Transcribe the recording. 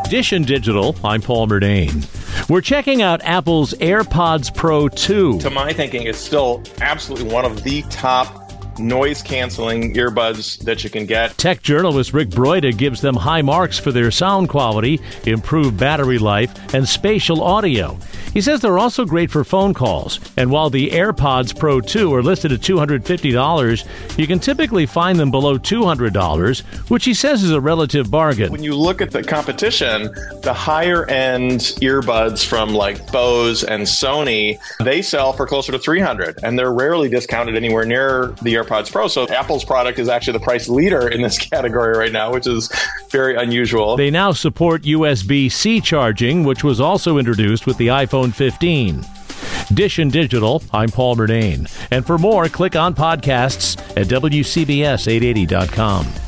Dish and Digital, I'm Paul Murnane. We're checking out Apple's AirPods Pro 2. To my thinking, it's still absolutely one of the top noise-canceling earbuds that you can get. Tech journalist Rick Broida gives them high marks for their sound quality, improved battery life, and spatial audio. He says they're also great for phone calls. And while the AirPods Pro 2 are listed at $250, you can typically find them below $200, which he says is a relative bargain. When you look at the competition, the higher-end earbuds from like Bose and Sony, they sell for closer to $300, and they're rarely discounted anywhere near the AirPods Pro. So Apple's product is actually the price leader in this category right now, which is very unusual. They now support USB-C charging, which was also introduced with the iPhone 15. Dish and Digital, I'm Paul Murnane. And for more, click on podcasts at WCBS880.com.